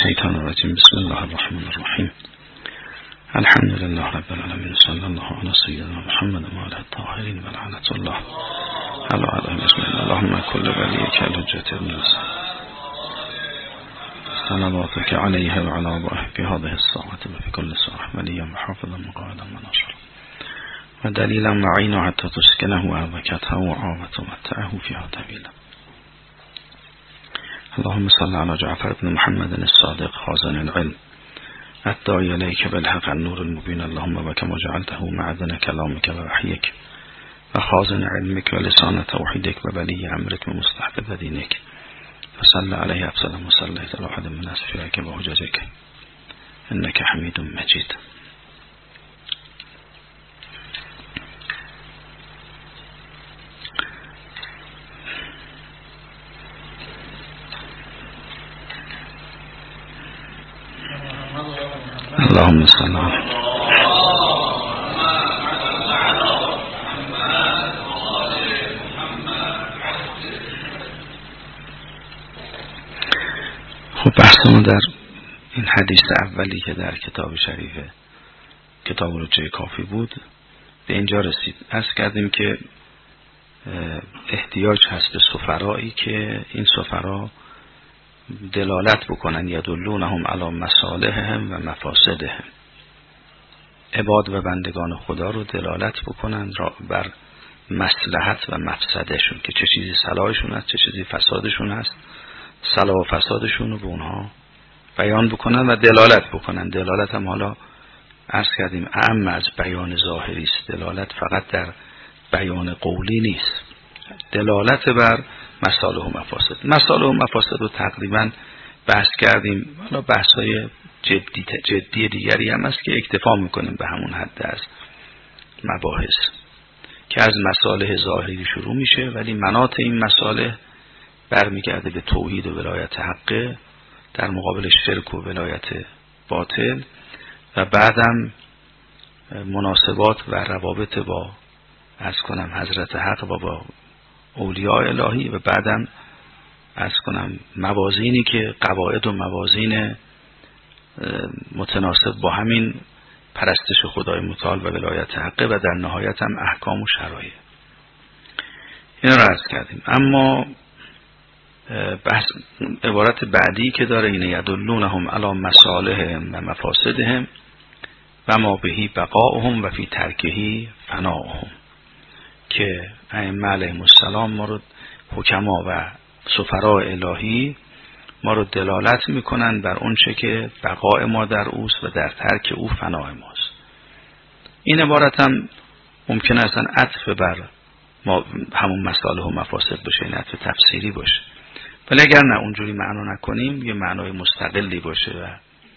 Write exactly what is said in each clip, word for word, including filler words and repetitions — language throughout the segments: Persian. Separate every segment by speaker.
Speaker 1: الشيطان الرجيم. بسم الله الرحمن الرحيم. الحمد لله رب العالمين، صلى الله على سيدنا محمد وعلى الطاهرين ولعنة الله على أعدائهم أجمعين. اللهم كل وليك الحجة ابن صلواتك عليه وعلى آبائه في هذه الساعة وفي كل ساعة وليا وحافظا وقائدا وناصرا ودليلا معينا حتى تسكنه وأرضكته وعامة ومتعه فيها طويلا. اللهم صل على جعفر بن محمد الصادق خازن العلم الداعي إليك بالحق النور المبين. اللهم وكما جعلته معدن كلامك ووحيك وخازن علمك ولسان توحيدك وولي أمرك ومستحفظ دينك، فصل عليه أفضل ما صليت على أحد من أسفيائك وحججك إنك حميد مجيد. اللهم صل على خب بحثمون در این حدیث اولی که در کتاب شریف کتاب رجوع کافی بود به اینجا رسید. عرض کردیم که احتیاج هست به سفرایی که این سفرا دلالت بکنن، یدلونهم علی مصالحهم و مفاسدهم، عباد و بندگان خدا رو دلالت بکنن بر مصلحت و مفسدشون، که چه چیزی صلاحشون هست چه چیزی فسادشون هست، صلاح و فسادشون رو به اونها بیان بکنن و دلالت بکنن. دلالت هم حالا عرض کردیم اعم از بیان ظاهری است، دلالت فقط در بیان قولی نیست، دلالت بر مصالح و مفاسد. مصالح و مفاسد رو تقریبا بحث کردیم. حالا بحث‌های جدی جدی دیگری هم هست که اکتفا میکنیم به همون حد از مباحث که از مصالح ظاهری شروع میشه، ولی مناط این مصالح برمیگرده به توحید و ولایت حقه در مقابل شرک و ولایت باطل، و بعدم مناسبات و روابط با از کنم حضرت حق و با اولیاء الهی، و بعدم از کنم موازینی که قواعد و موازین متناسب با همین پرستش خدای متعال و ولایت حقه، و در نهایت هم احکام و شرایع. این را عرض کردیم. اما بحث عبارت بعدی که داره اینه یدلونهم علی مصالحهم و مفاسدهم و ما بهی بقاؤهم و فی ترکهی فناؤهم، که ائمه علیهم السلام ما رو، حکما و سفرا الهی ما رو دلالت میکنن بر اون چه که بقاء ما در اوست و در ترک او فناء ماست. این عبارت هم ممکنه اصلا عطف بر ما همون مصالح و مفاسد باشه، این عطف تفسیری باشه، ولی اگر نه اونجوری معنا نکنیم یه معنای مستقلی باشه و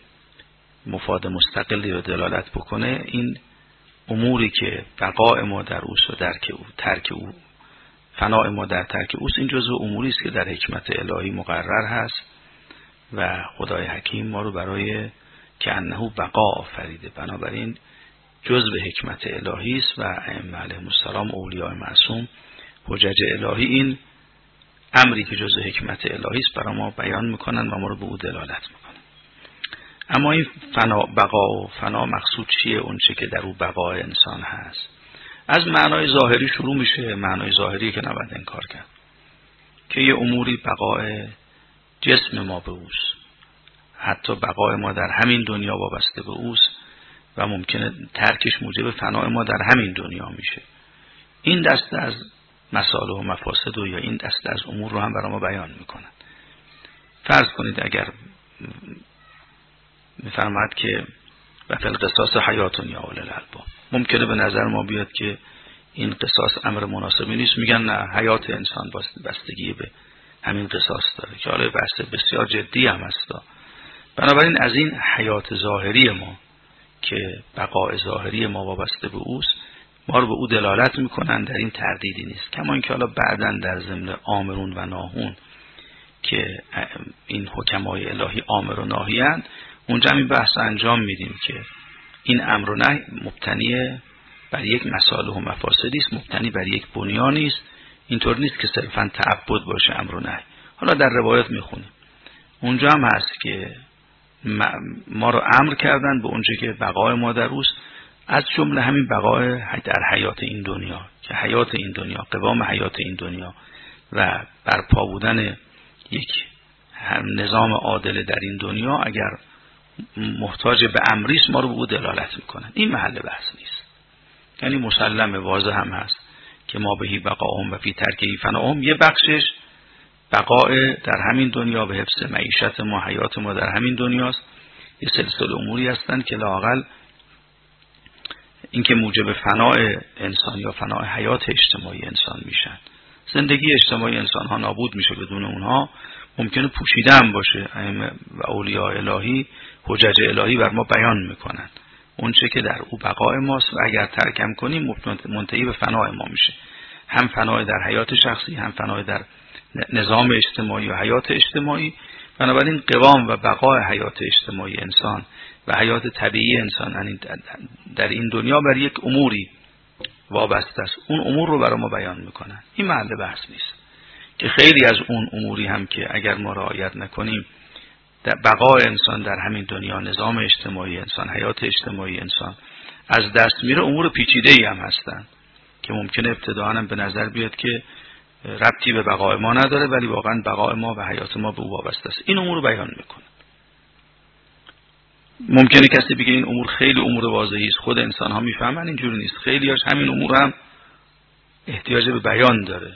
Speaker 1: مفاد مستقلی رو دلالت بکنه، این اموری که بقاء ما در اوست و درک او ترک او فناء ما در ترک اوست، این جزء اموری است که در حکمت الهی مقرر هست و خدای حکیم ما رو برای که انه بقا آفریده. بنابراین جزء حکمت الهی است و ائمه علیهم السلام اولیاء معصوم حجج الهی این امری که جزء حکمت الهی است برای ما بیان میکنن و ما رو به او دلالت میکنن. اما این فنا بقا و فنا مقصود چیه؟ اون چه که در او بقای انسان هست. از معنای ظاهری شروع میشه، معنای ظاهری که نباید انکار کرد، که یه اموری بقای جسم ما به اوست، حتی بقای ما در همین دنیا وابسته به اوست و ممکنه ترکش موجب فنای ما در همین دنیا میشه. این دسته از مصالح و مفاسد و یا این دسته از امور رو هم برای ما بیان میکنن. فرض کنید اگر میفرماد که و فی القصاص حیاتون یا اولی الالباب، ممکنه به نظر ما بیاد که این قصاص امر مناسبی نیست، میگن نه، حیات انسان بستگی به همین قصاص داره، که حالا بحث بسیار جدی هم هست. بنابراین از این حیات ظاهری ما که بقاء ظاهری ما وابسته به اوست، ما رو به او دلالت میکنن، در این تردیدی نیست. کما اینکه حالا بعداً در ضمن آمرون و ناهون که این حکمای الهی آمر و ناهیند، اونجا این بحث انجام میدیم که این امر و نهی مبتنی بر یک مصالح و مفاسدی است، مبتنی بر یک بنیانی است. اینطور نیست که صرفاً تعبد باشه امر و نهی. حالا در روایت میخونیم اونجا هم هست که ما رو امر کردن به اونچه که بقای ما در اوست، از جمله همین بقای در حیات این دنیا، که حیات این دنیا، قوام حیات این دنیا و برپا بودن یک نظام عادل در این دنیا اگر محتاج به امریست ما رو به او دلالت میکنن. این محل بحث نیست. یعنی مسلم واضح هم هست که ما بهی بقاهم و فی ترکهی فناهم، یه بخشش بقای در همین دنیا به حفظ معیشت ما، حیات ما در همین دنیاست. یه سلسله اموری هستن که لااقل این که موجب فنای انسان یا فنای حیات اجتماعی انسان میشن. زندگی اجتماعی انسان ها نابود میشه، بدون اونها ممکنه پوشیده هم باشه. ائمه و اولیاء الهی حجج الهی بر ما بیان میکنن اون چه که در او بقای ماست و اگر ترکم کنیم منتهی به فنای ما میشه، هم فنای در حیات شخصی، هم فنای در نظام اجتماعی و حیات اجتماعی. بنابراین قوام و بقای حیات اجتماعی انسان و حیات طبیعی انسان در این دنیا بر یک اموری وابسته است. اون امور رو برای ما بیان میکنن. این محل بحث نیست که خیلی از اون اموری هم که اگر ما رعایت نکنیم در بقای انسان در همین دنیا، نظام اجتماعی انسان، حیات اجتماعی انسان از دست میره. امور پیچیده‌ای هم هستن که ممکنه ابتداءً هم به نظر بیاد که ربطی به بقای ما نداره، ولی واقعا بقای ما و حیات ما به او وابسته است. این امور رو بیان میکنه. ممکنه کسی بگه این امور خیلی امور واضحی است، خود انسان ها میفهمن. اینجوری نیست. خیلی هاش همین امور هم احتیاج به بیان داره.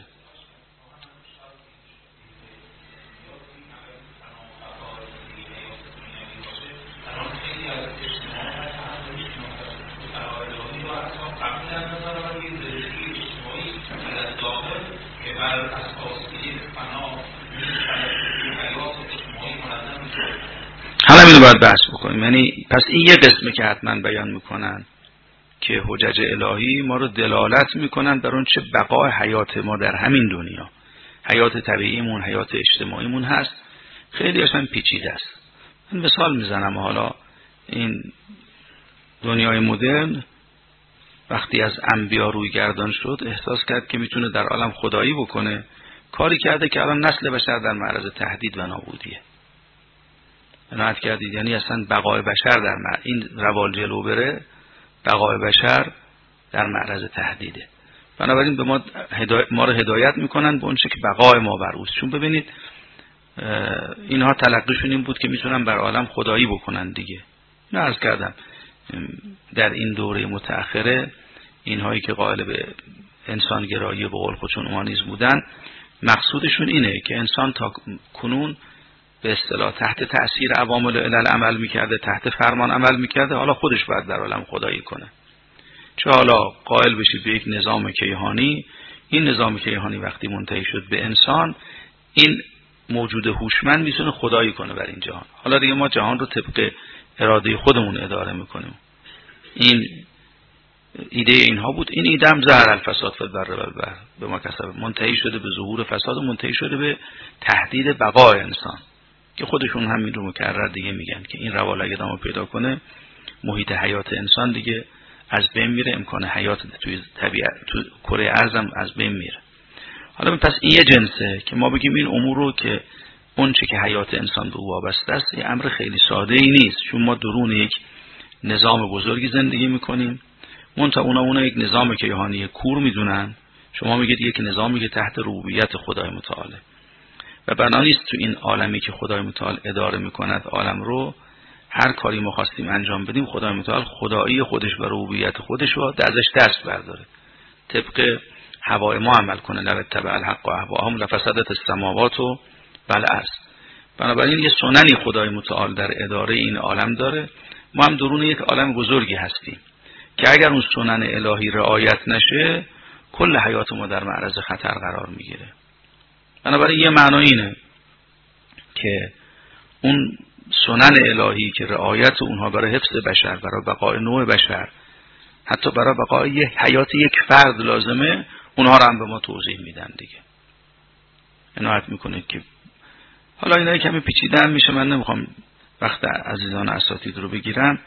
Speaker 1: حالا اینو باید بحث بکنیم. یعنی پس این یه قسمه که حتما بیان میکنن که حجج الهی ما رو دلالت میکنن بر اون چه بقای حیات ما در همین دنیا، حیات طبیعیمون، حیات اجتماعیمون هست. خیلی اصلا پیچیده است. من مثال میزنم. حالا این دنیای مدرن وقتی از انبیا روی گردان شد احساس کرد که میتونه در عالم خدایی بکنه، کاری کرده که الان نسل بشر در معرض تهدید و نابودیه. عنایت کردید. یعنی اصلا بقای بشر در معرض، این روال جلو بره بقای بشر در معرض تهدیده. بنابراین به ما هدایت ما رو هدایت میکنن به اون چه که بقای ما بر اوست. چون ببینید اینها تلقیشون این بود که میتونن بر عالم خدایی بکنن دیگه. نه عرض کردم در این دوره متأخره اینهایی که قائل به انسان گرایی به قول خودشون اومانیسم بودن، مقصودشون اینه که انسان تا کنون به اصطلاح تحت تأثیر عوامل علل عمل میکرده، تحت فرمان عمل میکرده، حالا خودش باید در عالم خدایی کنه. چه حالا قائل بشید به یک نظام کیهانی، این نظام کیهانی وقتی منتهی شد به انسان، این موجود هوشمند میتونه خدایی کنه بر این جهان. حالا دیگه ما جهان رو طبق اراده خودمون اداره میکنیم. این ایده اینها بود. این ایده هم ظهر الفساد فی البر والبحر به ما کسب، منتهی شده به ظهور فساد و منتهی شده به تهدید بقای انسان که خودشون همین رو مکرر دیگه میگن که این روال اگه ادامه پیدا کنه محیط حیات انسان دیگه از بین میره، امکان حیات توی طبیعت تو کره ارضم از بین میره. حالا پس این یه جنسه که ما بگیم این امور رو که اون چه که حیات انسان به او وابسته است یه امر خیلی ساده ای نیست، چون ما درون یک نظام بزرگی زندگی میکنیم. منتها اونا اونا یک نظام کیهانی کور میدونن، شما میگید یک نظامی که تحت ربوبیت خدای متعاله و بنا نیست تو این عالمی که خدای متعال اداره میکند عالم رو هر کاری ما خواستیم انجام بدیم خدای متعال خدایی خودش و ربوبیت خودش رو ازش دست برداره، طبق هوای ما عمل کنه. لو اتبع الحق و اهواهم لفسدت السماوات و والارض. بنابراین یه سننی خدای متعال در اداره این عالم داره. ما هم درون یک عالم بزرگی هستیم که اگر اون سنن الهی رعایت نشه کل حیات ما در معرض خطر قرار میگیره. بنابراین یه معنی اینه که اون سنن الهی که رعایت اونها برای حفظ بشر، برای بقای نوع بشر، حتی برای بقای یک حیات یک فرد لازمه، اونها رو هم به ما توضیح میدن دیگه. عنایت میکنه که حالا اینا کمی پیچیدن میشه، من نمیخوام وقت عزیزان اساتید رو بگیرم.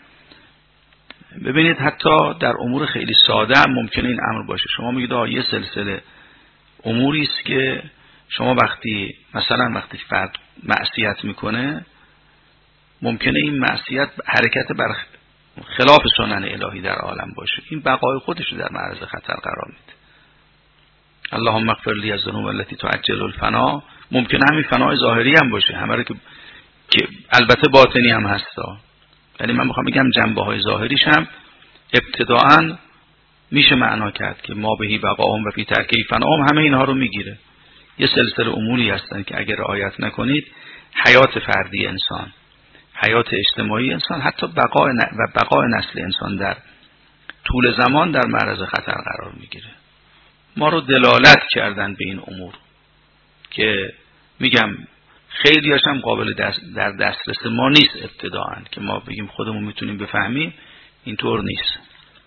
Speaker 1: ببینید حتی در امور خیلی ساده هم ممکنه این امر باشه. شما میگید آه یه سلسله اموری است که شما وقتی مثلا وقتی فرد معصیت میکنه ممکنه این معصیت حرکت بر خلاف سنن الهی در عالم باشه، این بقای خودش رو در معرض خطر قرار میده. اللهم اغفر لی الذنوب التي تعجل الفنا، ممکنه همین فنای ظاهری هم باشه، همه رو که که البته باطنی هم هستا، یعنی من میخوام بگم جنبه های ظاهریش هم ابتداعاً میشه معنا کرد که ما بهی بقاهم و فی ترکه فناهم، همه اینها رو میگیره. یه سلسله اموری هستن که اگر رعایت نکنید حیات فردی انسان، حیات اجتماعی انسان، حتی بقای و بقای نسل انسان در طول زمان در معرض خطر قرار میگیره. ما رو دلالت کردن به این امور که میگم خیلی هاشم قابل دست در دسترس ما نیست ابتداعاً که ما بگیم خودمون میتونیم بفهمیم، اینطور نیست.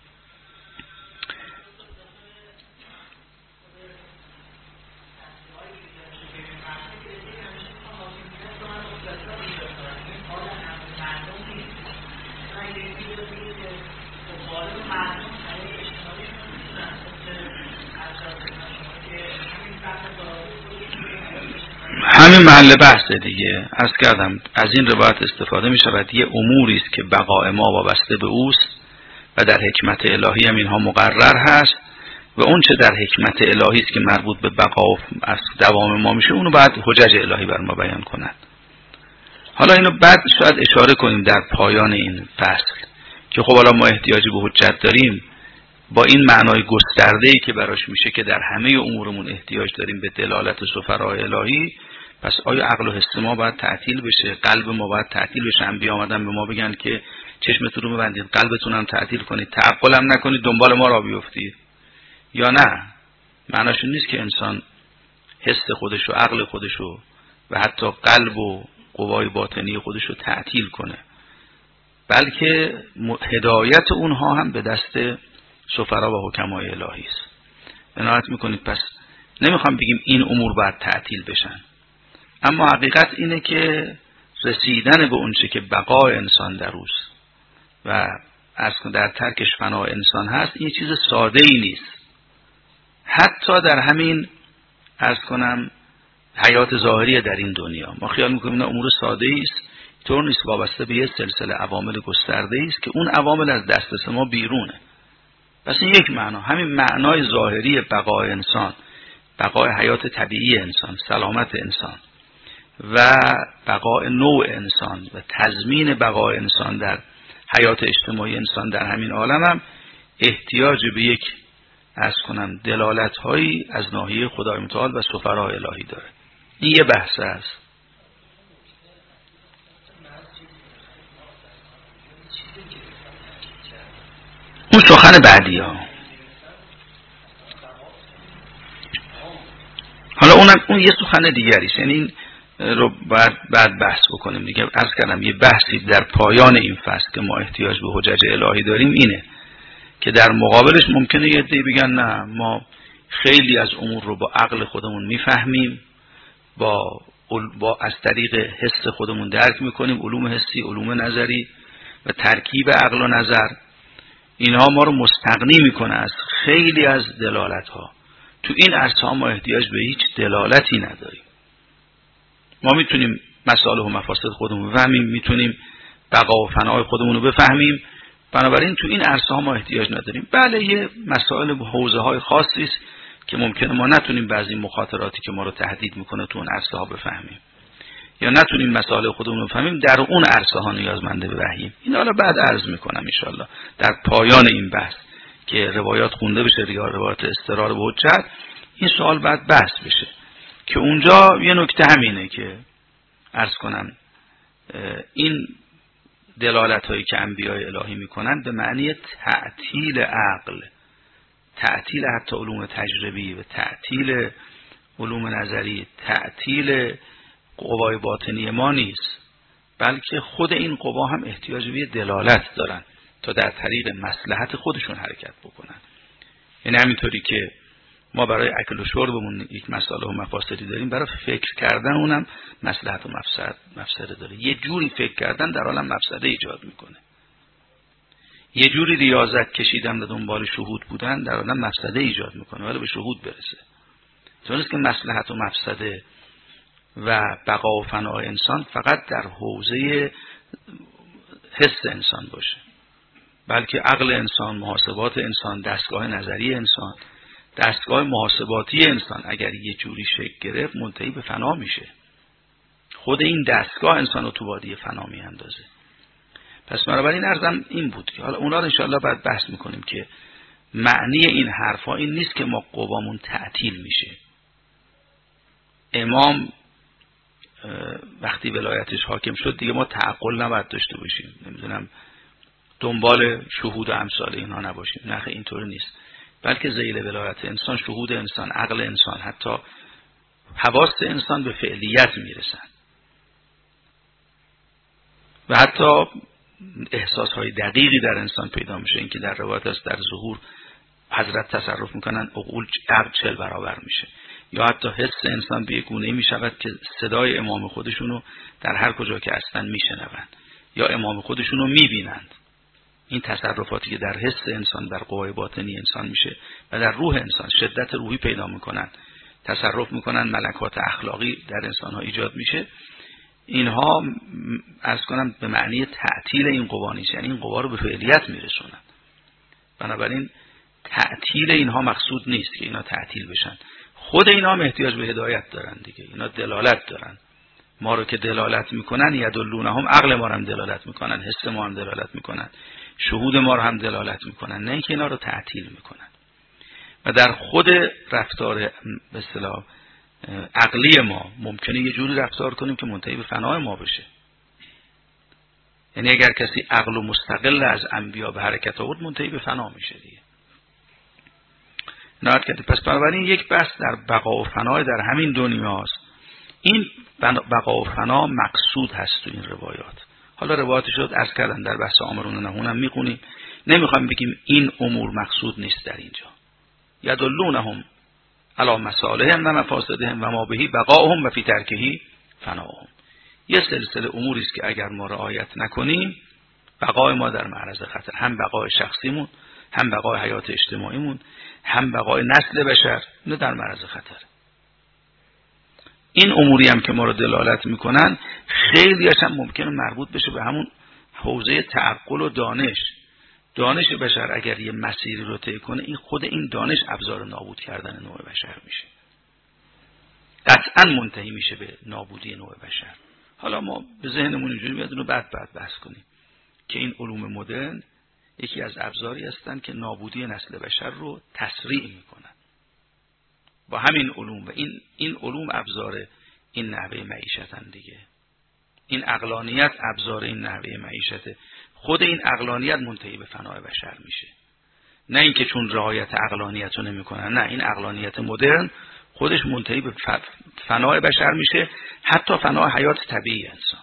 Speaker 1: همین محل بحث دیگه. عرض کردم از این روایت استفاده می شود، یه اموری است که بقای ما وابسته به اوست و در حکمت الهی هم اینها مقرر هست و اون چه در حکمت الهی است که مربوط به بقا و دوام ما میشه اونو باید حجج الهی بر ما بیان کنند. حالا اینو بعد شاید اشاره کنیم در پایان این فصل که خب حالا ما احتیاجی به حجت داریم با این معنای گسترده‌ای که براش میشه که در همه امورمون احتیاج داریم به دلالت سفرای الهی. پس آیا عقل و حس ما باید تعطیل بشه؟ قلب ما باید تعطیل بشه؟ انبیا آمدن به ما بگن که چشمتون رو ببندید، قلبتون هم تعطیل کنید، تعقل هم نکنید، دنبال ما را بیفتید؟ یا نه، معناش نیست که انسان حس خودش و عقل خودش و و حتی قلب و قوای باطنی خودش رو تعطیل کنه، بلکه هدایت اونها هم به دست سفرا و حکمای الهی است. عنایت میکنید. پس نمیخوام بگیم این امور باید تعطیل بشن، اما حقیقت اینه که رسیدن به اونچه که بقای انسان در اوست و از در ترکش فنا انسان هست این چیز ساده ای نیست. حتی در همین عرض کنم حیات ظاهری در این دنیا ما خیال میکنیم نه امور ساده ای است، طور نیست، وابسته به یه سلسله عوامل گسترده ای است که اون عوامل از دسترس ما بیرونه. پس این یک معنا، همین معنای ظاهری بقای انسان، بقای حیات طبیعی انسان، سلامت انسان و بقای نوع انسان و تضمین بقای انسان در حیات اجتماعی انسان در همین عالم هم احتیاج به یک عرض کنم دلالت هایی از ناحیه خدای متعال و سفرای الهی داره. این یه بحث است. اون سخن بعدی ها. حالا اونم اون یه سخن دیگریست، یعنی این رو بعد بعد بحث بکنیم دیگه. عرض کردم یه بحثی در پایان این فصل که ما احتیاج به حجج الهی داریم اینه که در مقابلش ممکنه یه عده‌ای بگن نه ما خیلی از امور رو با عقل خودمون میفهمیم، با با از طریق حس خودمون درک میکنیم، علوم حسی، علوم نظری و ترکیب عقل و نظر، اینها ما رو مستغنی میکنه از خیلی از دلالت ها. تو این عرصه ها ما احتیاج به هیچ دلالتی نداریم. ما میتونیم مصالح و مفاسد خودمون بفهمیم، میتونیم بقا و فنای خودمون رو بفهمیم، بنابراین تو این عرصه ها ما احتیاج نداریم. بله یه مسائل و حوزه های خاصی است که ممکنه ما نتونیم بعضی مخاطراتی که ما رو تهدید میکنه تو اون عرصه ها بفهمیم یا نتونیم مسائل خودمون رو بفهمیم، در اون عرصه ها نیازمنده به وحییم. این حالا بعد عرض میکنم ان شاء الله در پایان این بحث که روایات خونده بشه یا روایات استقرار و حجت، این سوال بعد بحث بشه که اونجا یه نکته همینه که عرض کنم این دلالت هایی که انبیای الهی میکنن به معنی تعطیل عقل، تعطیل حتی علوم تجربی و تعطیل علوم نظری، تعطیل قوای باطنی ما نیست، بلکه خود این قوا هم احتیاج به دلالت دارن تا در طریق مصلحت خودشون حرکت بکنن. یعنی همینطوری که ما برای اکل و شربمون یک مسائل و مفاسدی داریم، برای فکر کردن اونم مصلحت و مفسد مفسده داره. یه جوری فکر کردن در عالم مفسده ایجاد میکنه، یه جوری ریاضت کشیدن به دنبال شهود بودن در عالم مفسده ایجاد میکنه ولی به شهود برسه. چون که مصلحت و مفسده و بقا و فنای انسان فقط در حوزه حس انسان باشه، بلکه عقل انسان، محاسبات انسان، دستگاه نظری انسان، دستگاه محاسباتی انسان اگر یه جوری شکل گرفت منتهی به فنا میشه. خود این دستگاه انسان رو تو وادی فنا میاندازه. پس بنابراین عرضم این بود که حالا اونا رو انشاءالله بعد بحث میکنیم که معنی این حرفا این نیست که ما قوامون تعطیل میشه. امام وقتی ولایتش حاکم شد دیگه ما تعقل نباید داشته باشیم، نمیدونم دنبال شهود و امثال اینها نباشیم. نه اینطور نیست، بلکه ذیل ولایت انسان شهود انسان، عقل انسان، حتی حواس انسان به فعلیت میرسن و حتی احساسهای دقیقی در انسان پیدا میشه. اینکه در روایت است در ظهور حضرت تصرف میکنن عقول عقل چل برابر میشه، یا حتی حس انسان به یک گونه‌ای میشود که صدای امام خودشونو در هر کجا که هستن میشنوند یا امام خودشونو میبینند. این تصرفاتی که در حس انسان، در قوای باطنی انسان میشه و در روح انسان شدت روحی پیدا میکنن، تصرف میکنن، ملکات اخلاقی در انسان ها ایجاد میشه. اینها عرض کنم به معنی تعطیل این قوا نیست، یعنی این قوا رو به فعلیت میرسونن. بنابراین تعطیل اینها مقصود نیست که اینا تعطیل بشن. خود اینا هم احتیاج به هدایت دارن دیگه، اینا دلالت دارن. ما رو که دلالت میکنن، یدلونهم، عقل ما رو هم دلالت میکنن، حس ما هم دلالت میکنن، شهود ما رو هم دلالت میکنن، نه اینکه اینا رو تعطیل میکنن. و در خود رفتار به اصطلاح عقلی ما ممکنه یه جوری رفتار کنیم که منتهی به فنای ما بشه. یعنی اگر کسی عقل و مستقل از انبیا به حرکت آورد منتهی به فنا میشه دیگه. نهایت کرده. پس بنابراین یک بحث در بقا و فنا در همین دنیاست. این بقا و فنا مقصود هست تو این روایات. حالا روایات شد عرض کردن در بحث آمرون و نهون هم میخونیم، نمیخوایم بگیم این امور مقصود نیست در اینجا. یدلونهم علی مصالحهم و مفاسدهم و ما بهی بقاهم و فی ترکهی فناهم. یه سلسله اموری است که اگر ما رعایت نکنیم بقای ما در معرض خطر، هم بقای شخصیمون، هم بقای حیات اجتماعیمون، هم بقای نسل بشر، نه در معرض خطر. این اموری هم که ما رو دلالت میکنن خیلیش هم ممکنه مربوط بشه به همون حوزه تعقل و دانش. دانش بشر اگر یه مسیری رو طی کنه، این خود این دانش ابزار نابود کردن نوع بشر میشه، قطعا منتهی میشه به نابودی نوع بشر. حالا ما به ذهنمون اینجوری میاد اینو بعد بعد بحث کنیم که این علوم مدرن یکی از ابزاری هستن که نابودی نسل بشر رو تسریع میکنن با همین علوم. و این این علوم ابزار این نحوه معیشتن دیگه. این عقلانیت ابزار این نحوه معیشته. خود این عقلانیت منتهی به فنای بشر میشه، نه اینکه چون رعایت عقلانیت رو نمیکنن. نه، این عقلانیت مدرن خودش منتهی به فنای بشر میشه، حتی فنای حیات طبیعی انسان.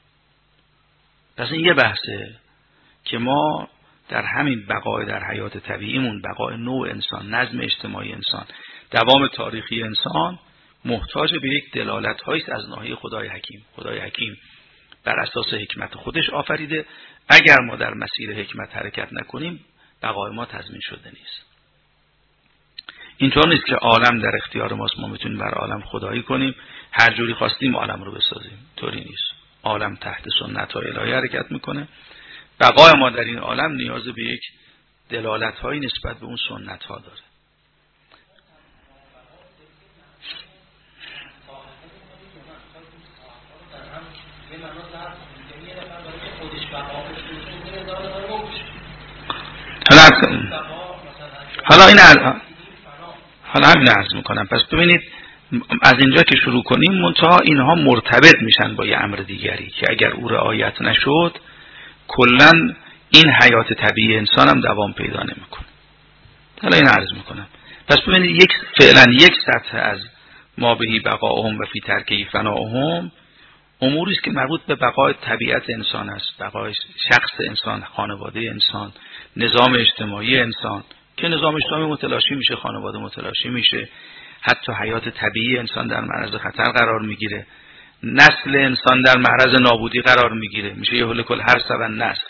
Speaker 1: پس این یه بحثه که ما در همین بقای در حیات طبیعیمون، بقای نوع انسان، نظم اجتماعی انسان، دوام تاریخی انسان محتاج به یک دلالت هاییست از ناحیه خدای حکیم. خدای حکیم بر اساس حکمت خودش آفریده. اگر ما در مسیر حکمت حرکت نکنیم بقای ما تضمین شده نیست. اینطور نیست که عالم در اختیار ماست، ما میتونیم بر عالم خدایی کنیم، هر جوری خواستیم عالم رو بسازیم. طوری نیست. عالم تحت سنت های الهی حرکت میکنه. بقای ما در این عالم نیاز به یک دلالت هایی نسبت به اون سنت ها داره. حالا این حالا هم نرز میکنم. پس ببینید از اینجا که شروع کنیم منتها اینها مرتبط میشن با یه امر دیگری که اگر او رعایت نشد کلن این حیات طبیعی انسان هم دوام پیدا نمیکنه. حالا این عرض میکنم. پس ببینید یک فعلا یک سطح از ما بهی بقاهم و فی ترکهی فناهم اموری است که مربوط به بقای طبیعت انسان است، بقای شخص انسان، خانواده انسان، نظام اجتماعی انسان که نظام اجتماعی متلاشی میشه، خانواده متلاشی میشه، حتی حیات طبیعی انسان در معرض خطر قرار میگیره، نسل انسان در معرض نابودی قرار میگیره، میشه یه هول کل هر سبن نسل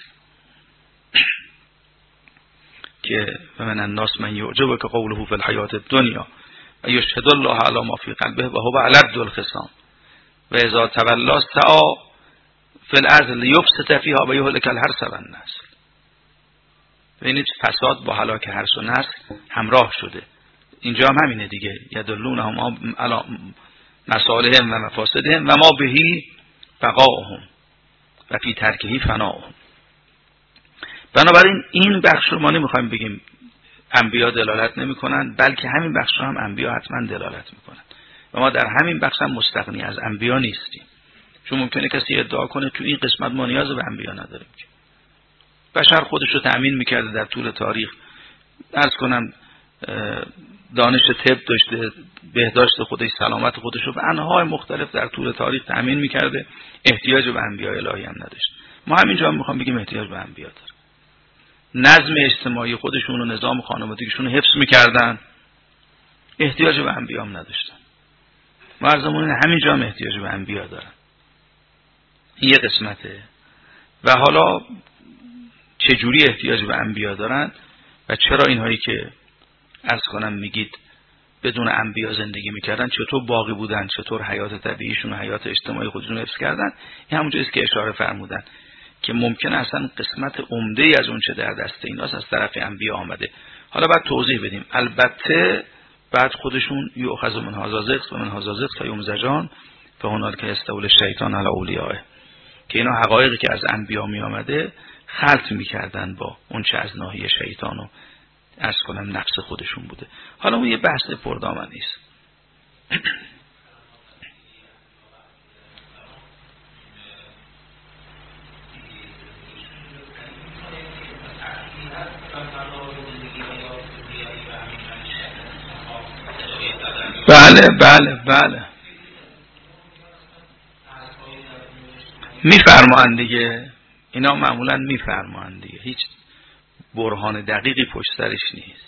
Speaker 1: که من الناس من یعجبک قوله فی الحیات الدنیا و یشهد الله علی ما فی قلبه و هو علد الخصام و اذا تولا سعی فی الارض لیفسد فیها و یهلک الحرث والنسل. ببینید فساد با هلاک حرث و نسل همراه شده. اینجا هم همینه دیگه، یدلونهم علی مصالحهم و مفاسدهم و ما بهی بقاؤهم و فی ترکهی فناؤهم. بنابراین این بخش رو ما نمیخوایم بگیم انبیا دلالت نمیکنن، بلکه همین بخش رو هم انبیا حتما دلالت میکنن و ما در همین بخش هم مستغنی از انبیا نیستیم. چون ممکنه کسی ادعا کنه تو این قسمت ما نیاز به انبیا نداریم که بشر خودش رو تأمین میکرده در طول تاریخ. عرض کنم دانش طب داشته، بهداشت خودش، سلامت خودش رو به انواع مختلف در طول تاریخ تأمین میکرده، احتیاج به انبیا الهی هم نداشت. ما همینجا هم میخوام بگیم احتیاج به انبیا داره. نظم اجتماعی خودشون و نظام خانوادگیشون رو حفظ میکردن، احتیاج به انبیا هم نداشتن. مرزمون همینجا هم احتیاج به انبیا دارن. این یه قسمته. و حالا چجوری احتیاج به انبیا دارن و چرا اینهایی که عرض کنم میگید بدون انبیا زندگی میکردن چطور باقی بودن، چطور حیات طبیعیشون و حیات اجتماعی خودشون حفظ کردن، این همونجاست که اشاره فرمودن که ممکن اصلا قسمت عمده از اون چه در دست ایناست از طرف انبیا آمده. حالا بعد توضیح بدیم. البته بعد خودشون یؤخذ من هذا زغط و من هذا زغط فیمزجان فهنالک یستوی الشیطان علی اولیائه، که اینا حقایقی که از انبیا می آمده خلط میکردن با اون چه از ناحیه شیطان و عرض کنم نقص خودشون بوده. حالا اون یه بحث پردامنی است. بله بله بله میفرمان دیگه، اینا معمولا میفرمان دیگه، هیچ برهان دقیقی پشت سرش نیست.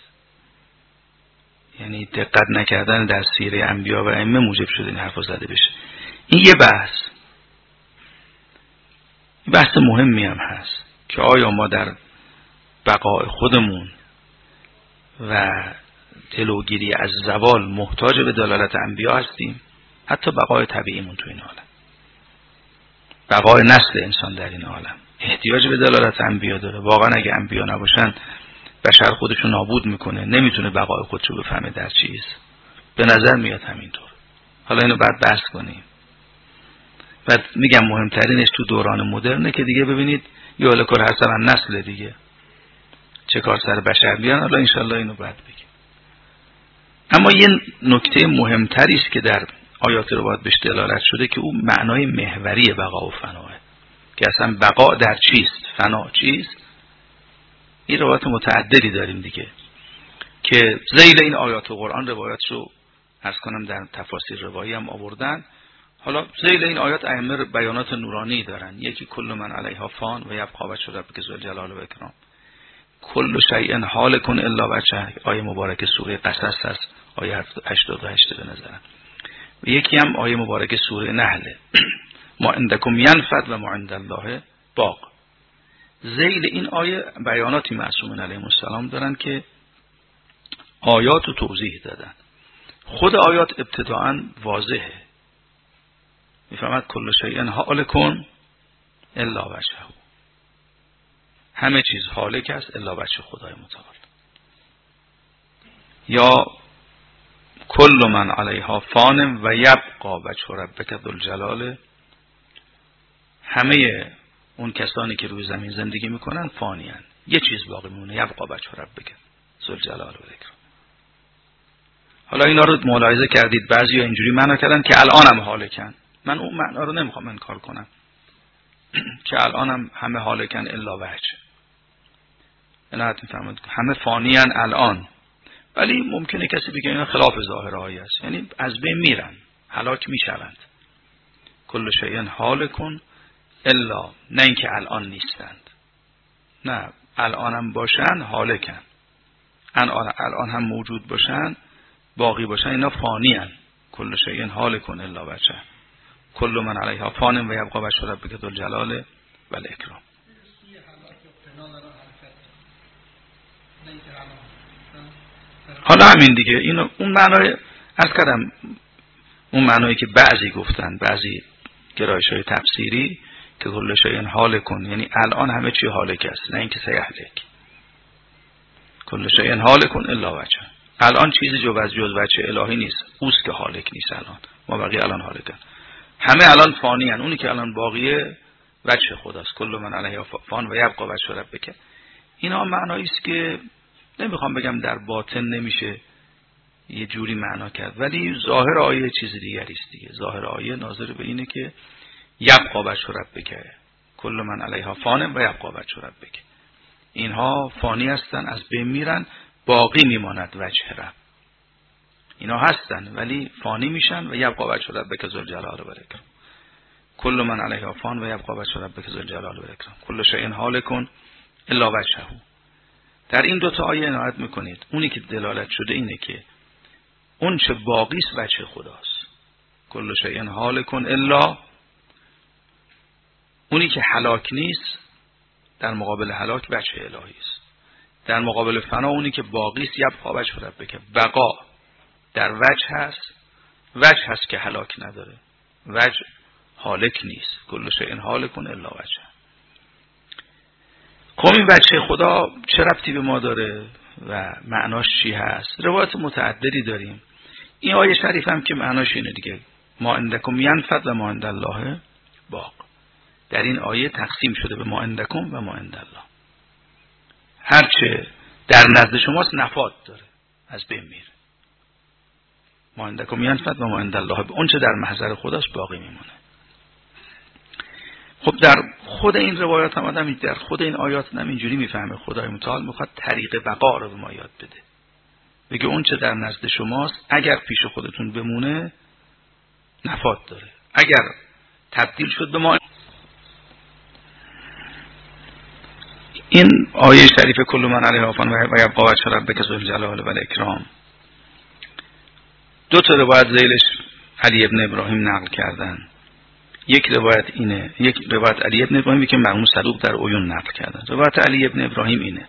Speaker 1: یعنی دقت نکردن در سیره انبیا و ائمه موجب شده این حرفا زده بشه. این یه بحث بحث مهمی هم هست که آیا ما در بقای خودمون و جلوگیری از زوال محتاج به دلالت انبیا هستیم، حتی بقای طبیعیمون تو این عالم، بقای نسل انسان در این عالم احتیاج به دلالت انبیا داره. واقعا اگه انبیا نباشن بشر خودشو نابود میکنه، نمیتونه بقای خودشو بفهمه در چیز. به نظر میاد همینطور. حالا اینو بعد بحث کنیم. بعد میگم مهمترینش تو دوران مدرنه که دیگه ببینید یهلک الحرث والنسل دیگه چه کار سر بشر بیان. حالا انشالله اینو بعد بگیم. اما یه نکته مهمتری است که در آیات روایت بهش دلالت شده که او معنای محوری بقا و فناه، که اصلا بقا در چیست، فنا چیست. این روایت متعددی داریم دیگه که ذیل این آیات قرآن روایت رو عرض کنم در تفاسیر روایی هم آوردن. حالا ذیل این آیات ائمه بیانات نورانی دارن. یکی کل من علیها فان و یبقی وجه ربک ذو الجلال و اکرام، کل شیء هالک الا وجهه، آیه مبارکه سوره قصص هست، آیه هشتاد و هشت به نظرم. و یکی هم آیه مبارکه سوره نحل، ما عندکم ینفد و ما عند الله باق. ذیل این آیه بیاناتی معصومین علیهم السلام دارن که آیات رو توضیح دادن. خود آیات ابتداعاً واضحه، میفهمد کل شیء هالک الا وجهه، همه چیز هالک است الا وجه خدای متعال. یا کل من علیها فان و یبقی وجه ربک ذو الجلال، همه اون کسانی که روی زمین زندگی میکنن فانی هستند، یه چیز باقی میمونه، یبقی وجه ربک ذو الجلال و الاکرام. حالا اینا رو ملاحظه کردید بعضیا اینجوری معنا کردن که الانم هالکن. من اون معنا رو نمیخوام انکار کنم که الانم همه هالکن الا وجه، اینا میفهمید همه فانی ان الان، ولی ممکنه کسی بگه اینا خلاف ظاهر آیه است، یعنی از بین میرن، هلاک میشوند. کل شیء هالک الا، نه اینکه الان نیستند، نه الانم باشن هالکن، الان هم موجود باشن باقی باشن، اینا فانی ان. کل شیء هالک الا وجهه، کل من علیها فان و یبقی وجه ربک ذو الجلال و الاکرام. حالا همین دیگه، اینو اون معنای عرض کردم، اون معنایی که بعضی گفتن، بعضی گرایش‌های تفسیری که کل شیء هالک، یعنی الان همه چی هالک است، نه اینکه سیهلک. کل شیء هالک الا وجهه، الان چیزی جو از جز وجه الهی نیست، اوست که هالک نیست. الان ما بقیه الان هالکن، همه الان فانی ان. اونی که الان باقیه وجه خداست. کل من علیها فان و یبقی وجه ربک. اینا معنایی است که نمیخوام بگم در باطن نمیشه یه جوری معنا کرد، ولی ظاهر آیه چیز دیگری است دیگه. ظاهر آیه ناظر به اینه که یبقی وجه ربک، کل من علیها فان و یبقی وجه ربک. اینها فانی هستن، از بین میرن، باقی میماند وجه رب. اینا هستن ولی فانی میشن و یبقی وجه ربک ذو الجلال و الاکرام. کل من علیها فان و یبقی وجه ربک ذو الجلال و الاکرام. کل شیء هالک الا وجهه. در این دو تا آیه عنایت میکنید. اونی که دلالت شده اینه که اون چه باقی است وجه خداست. کل شیء هالک الا، اونی که هلاک نیست در مقابل هلاک وجه الهی است. در مقابل فنا اونی که باقی است یبقی وجه ربک، بقا در وجه هست، وجه هست که هلاک نداره، وجه هالک نیست. کل شیء هالک الا وجهه. خب این وجه خدا چه ربطی به ما داره و معناش چی هست؟ روایت متعددی داریم. این آیه شریف هم که معناش اینه دیگه، ما عندکم ینفد و ما عند الله باق. در این آیه تقسیم شده به ما عندکم و ما عند الله. هرچه در نزد شماست نفاد داره، از بین میره. ما عندکم ینفد و ما عند الله، اون چه در محضر خداست باقی میمونه. خب در خود این روایات هم آدم در خود این آیات هم اینجوری میفهمه خدای متعال میخواد طریق بقا رو به ما یاد بده. بگه اون چه در نزد شماست اگر پیش خودتون بمونه نفاد داره، اگر تبدیل شد به ما. این آیه شریف کل من علیها فان و یبقی وجه ربک ذو الجلال و الاکرام، دو تا روایت ذیلش علی ابن ابراهیم نقل کردن. یک روایت اینه، یک روایت علی ابن ابراهیمی که مرحوم صدوق در عیون نقل کردن. روایت علی ابن ابراهیم اینه: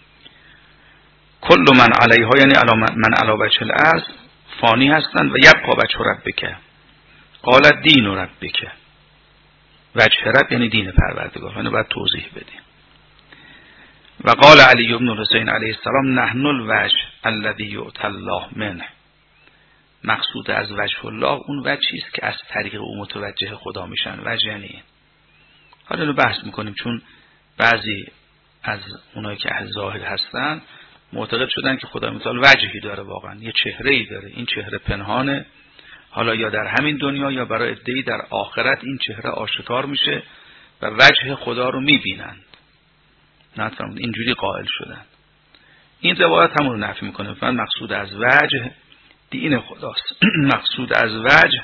Speaker 1: کل من علیها، یعنی من علی وجه الارض، فانی هستند و یبقی وجه ربک. قال دین ربک، وجه رب یعنی دین پروردگار. اینو باید توضیح بدیم. و قال علی ابن الحسین علیه السلام نحن الوجه الذی یؤتی الله منه. مقصود از وجه الله اون وجهی است که از طریق او متوجه خدا میشن. وجه یعنی این. حالا اینو بحث میکنیم، چون بعضی از اونایی که اهل ظاهر هستن معتقد شدن که خدا متعال وجهی داره، واقعا یه چهره‌ای داره. این چهره پنهانه، حالا یا در همین دنیا یا برای عده‌ای در آخرت این چهره آشکار میشه و وجه خدا رو میبینند. نه اینجوری قائل شدن. این روایت همون رو نفی میکنه. من مقصود از وجه دین خداست. مقصود از وجه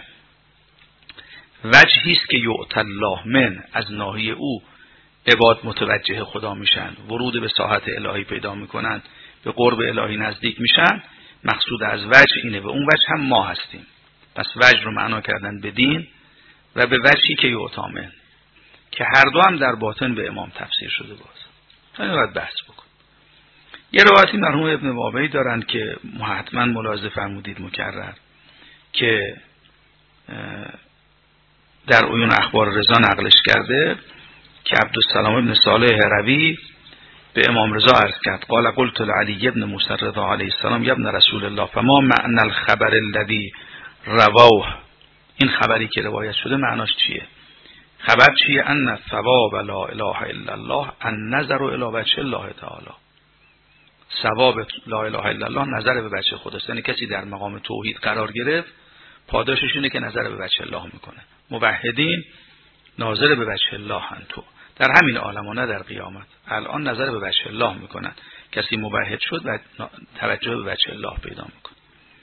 Speaker 1: وجهی است که یؤتی الله من، از ناحیه او عباد متوجه خدا میشن، ورود به ساحت الهی پیدا میکنن، به قرب الهی نزدیک میشن. مقصود از وجه اینه و اون وجه هم ما هستیم. پس وجه رو معنا کردن به دین و به وجهی که یؤتی من، که هر دو هم در باطن به امام تفسیر شده. باز همین باید بحث بکن. یه روایتی مرحوم ابن بابی دارن که حتما ملاحظه فرمودید مکرر، که در عیون اخبار رضا نقلش کرده که عبدالسلام ابن صالح هروی به امام رضا عرض کرد: قال قلت لعلی ابن موسی رضا علیه السلام یا ابن رسول الله فما معنی الخبر الذی رواه. این خبری که روایت شده معناش چیه؟ خبر چیه؟ ان ثواب لا اله الا الله ان نظر الی وجه الله تعالی. ثواب لا اله الا الله نظر به وجه خداست. یعنی کسی در مقام توحید قرار گرفت، پاداشش اینه که نظر به وجه الله میکنه. موحدین ناظر به وجه الله هستند، تو در همین عالم و نه در قیامت. الان نظر به وجه الله میکنن. کسی موحد شد و توجه به وجه الله پیدا میکنه.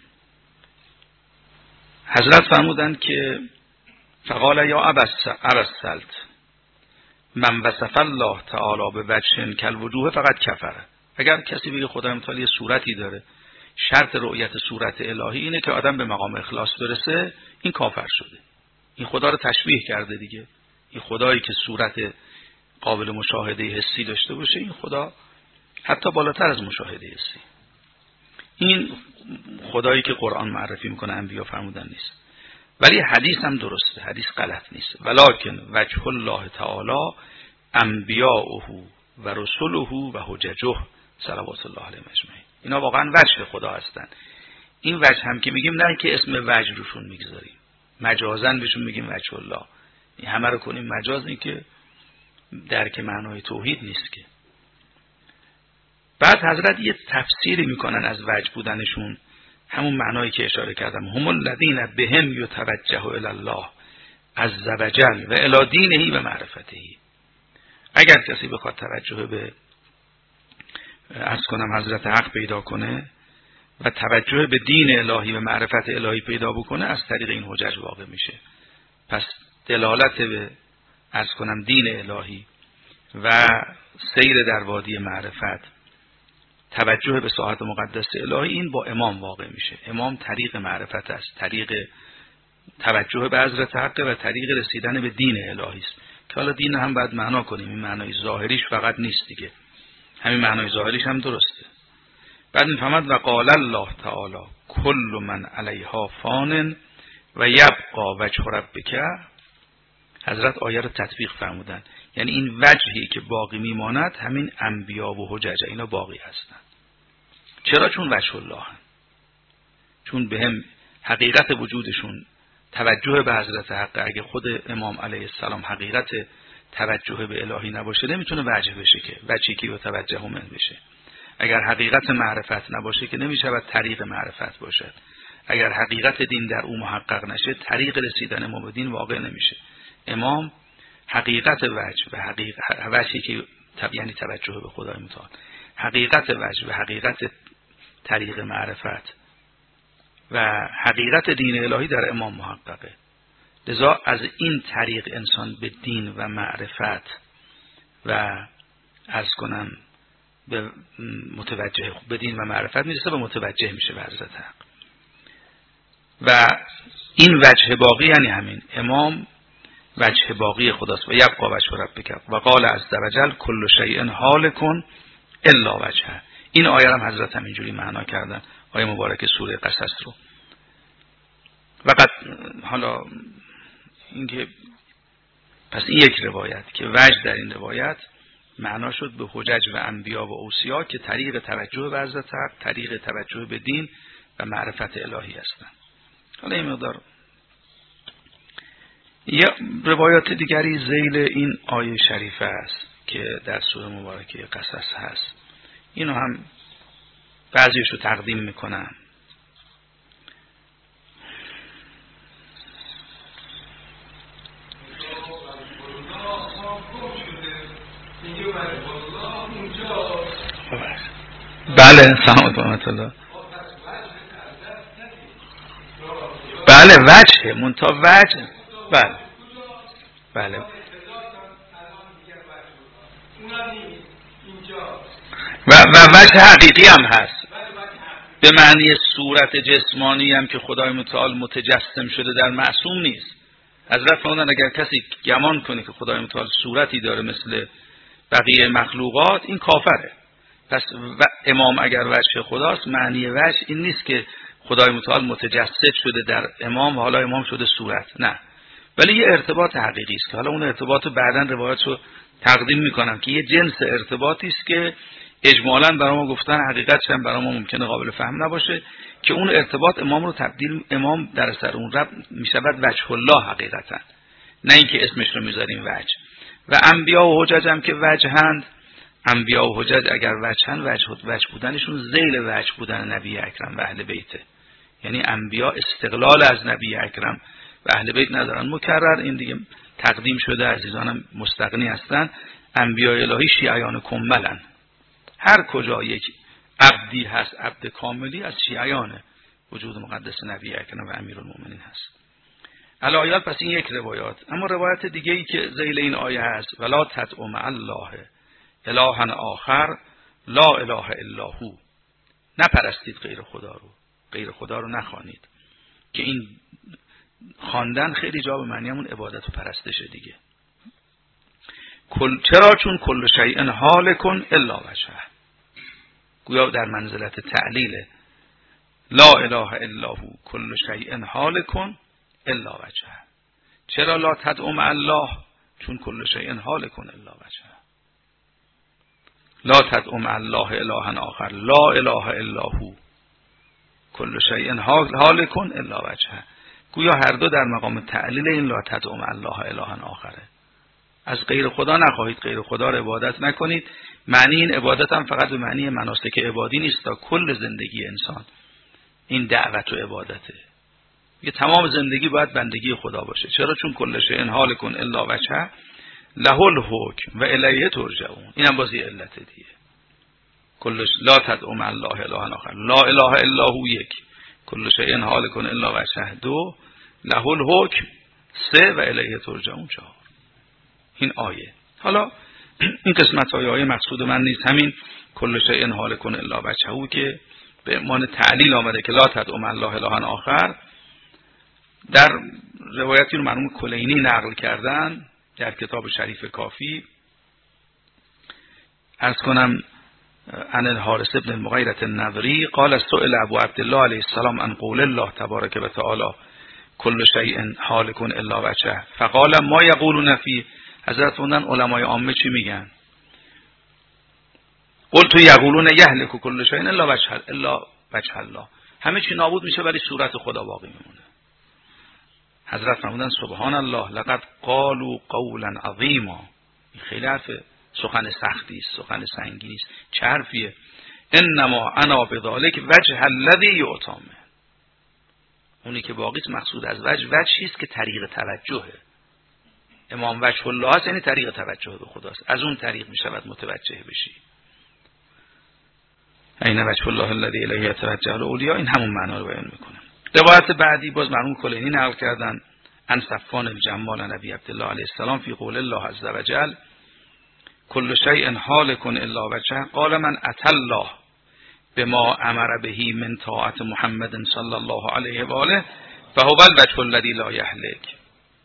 Speaker 1: حضرت فرمودند که فقال یا ابا السلط من وصف الله تعالی به وجه کالوجوه فقط کفره. اگر کسی بگه خدای متعال یه صورتی داره، شرط رؤیت صورت الهی اینه که آدم به مقام اخلاص برسه، این کافر شده. این خدا رو تشبیه کرده دیگه. این خدایی که صورت قابل مشاهده حسی داشته باشه، این خدا حتی بالاتر از مشاهده حسی. این خدایی که قرآن معرفی میکنه انبیا فرمودن نیست. ولی حدیث هم درسته، حدیث غلط نیست. ولکن وجه الله تعالی انبیاؤه و رسله و حججه صلوات الله علیهم اجمعین. اینا واقعا وجه خدا هستن. این وجه هم که میگیم نه که اسم وجه روشون میگذاریم، مجازن بهشون میگیم وجه الله. این همه رو کنیم مجاز، این که درک معنای توحید نیست که. بعد حضرت یه تفسیری میکنن از وجه بودنشون، همون معنایی که اشاره کردم، هم الذین بهم یتوجه الی الله عز وجل و الی دینه و معرفته. اگر کسی بخواد توجه به عرض کنم حضرت حق پیدا کنه و توجه به دین الهی و معرفت الهی پیدا بکنه، از طریق این حجج واقع میشه. پس دلالت به عرض کنم دین الهی و سیر در وادی معرفت، توجه به ساحت مقدس الهی، این با امام واقع میشه. امام طریق معرفت است، طریق توجه به حضرت حق و طریق رسیدن به دین الهی است. که حالا دین هم باید معنا کنیم، این معنای ظاهریش فقط نیست دیگه، همین معنای ظاهریش هم درسته. بعد میفهمد و قال الله تعالی کل من علیها فان و یبقى وجه ربک. حضرت آیه رو تطبیق فرمودن، یعنی این وجهی که باقی میماند همین انبیا و حجج، اینا باقی هستن. چرا؟ چون وجه الله هم. چون به هم حقیقت وجودشون توجه به حضرت حق، اگه خود امام علیه السلام حقیقت توجه به الهی نباشه نمیتونه وجه بشه، که وجهی که توجه من بشه. اگر حقیقت معرفت نباشه که نمیشود طریق معرفت باشد. اگر حقیقت دین در او محقق نشه، طریق رسیدن ما به دین واقع نمیشه. امام حقیقت وجه و حقیقت وجهی که یعنی توجه به خدای متعال، حقیقت وجه و حقیقت طریق معرفت و حقیقت دین الهی در امام محققه. لذا از این طریق انسان به دین و معرفت و عرض کنم به متوجه به دین و معرفت میرسه و متوجه میشه به حضرت حق. و این وجه باقی یعنی همین امام وجه باقی خداست. و یبقى وجه ربک و قال عز وجل کل شیء هالک الا وجهه. این آیه هم حضرت هم اینجوری معنا کردن، آیه مبارک سوره قصص رو. وقت حالا اینکه پس این یک روایت که وجه در این روایت معنا شد به حجج و انبیا و اوصیا که طریق توجه به حضرت حق، طریق توجه به دین و معرفت الهی هستند. حالا این مقدار یه روایات دیگری ذیل این آیه شریفه است که در سوره مبارکه قصص هست. اینو هم بعضیشو تقدیم میکنم. بله سلام رحمت الله. بله وجه منتها وجه. بله بله و و وجه حقیقی هم هست، به معنی صورت جسمانی هم که خدای متعال متجسم شده در معصوم نیست. حضرت فرمودن اگر کسی گمان کنه که خدای متعال صورتی داره مثل بقیه مخلوقات، این کافره. پس و امام اگر وجه خداست، معنی وجه این نیست که خدای متعال متجسد شده در امام و حالا امام شده صورت، نه، ولی یه ارتباط حقیقی است که حالا اون ارتباط بعداً روایتشو تقدیم میکنم که یه جنس ارتباطی است که اجمالاً برای ما گفتن حقیقتش هم برای ما ممکنه قابل فهم نباشه، که اون ارتباط امام رو تبدیل امام در اثر اون رب میشود وجه الله حقیقتاً، نه اینکه اسمش رو میذاریم وجه. و انبیا و حجج هم که وجهند، انبیا و حجج اگر وجهند، وجه وجه بودنشون ذیل وجه بودن نبی اکرم و اهل بیته. یعنی انبیا استقلال از نبی اکرم و اهل بیت ندارن. مکرر این دیگه تقدیم شده، عزیزانم مستغنی هستن. انبیاء الهی شیعیان کملن. هر کجا یک عبدی هست، عبد کاملی، از شیعیان وجود مقدس نبی اکرم و امیرالمومنین هست. الایات پس این یک روایات. اما روایت دیگه ای که ذیل این آیه هست، ولا تدعوا مع الله الها آخر لا اله الا هو. نپرستید غیر خدا رو، غیر خدا رو نخوانید، که این خواندن خیلی جا به معنی همون عبادت و پرستشه دیگه. کل چرا؟ چون کل شیء هالک الا وجهه، گویا در منزلت تعلیل لا اله الا هو کل شیء هالک الا وجهه. چرا لا تدعو مع الله؟ چون کل شیء هالک الا وجهه. لا تدعو مع الله الها آخر لا اله الا هو کل شیء هالک الا وجهه. گویا هر دو در مقام تعلیل این لا تدعو مع الله الها آخره. از غیر خدا نخواهید، غیر خدا را عبادت نکنید. معنی این عبادت هم فقط به معنی مناسک عبادی نیست، تا کل زندگی انسان این دعوت و عبادته. یه تمام زندگی باید بندگی خدا باشه. چرا؟ چون کل شیء هالک الا وجهه له الحکم و الیه ترجعون. اینم بازی علت دیگه. کل لا تدعو مع الله اله آخر لا اله الا هو یک، کل شیء هالک الا وجهه دو، له الحکم سه و الیه ترجعون چهار. این آیه. حالا این قسمت های آیه مقصود من نیست، همین کل شیء هالک الا وجهه که به عنوان تعلیل آمده که لا تدعو مع الله اله آخر. در روایتی رو مرحوم کلینی نقل کردن در کتاب شریف کافی، عرض کنم عن الحارث بن المغیرة النضری قال سئل ابو عبدالله علیه السلام عن قول الله تبارک و تعالی کل شیء هالک الا وجهه فقال ما یقولون فی. حضرت خوندن علمای عامه چی میگن؟ قلت یقولون یهلک کل شیء الا وجه الا وجه الله. همه چی نابود میشه ولی صورت خدا باقی میمونه. حضرت فرمودن سبحان الله لقد قالوا قولا عظیما. این خیلی حرف سخن سختی است، سخن سنگینی است. چه حرفیه؟ انما انا بذلک وجه الذی یعتامه. اونی که باقی است مقصود از وجه وجهی است که طریق توجهه. امام وجه الله است، یعنی طریق توجه به خداست. از اون طریق میشود متوجه بشی. این وجه الله الذی الیه یتوجه الاولیاء، این همون معنا رو بیان میکنه. روایت بعدی باز مرحوم کلینی نقل کردن عن صفوان الجمال نبی عبدالله علیه السلام فی قول الله عز وجل کل شیء هالک الا وجهه قال من اتى الله بما امر به من طاعت محمد صلی الله علیه و آله فهو الوجه الذی لا یهلک.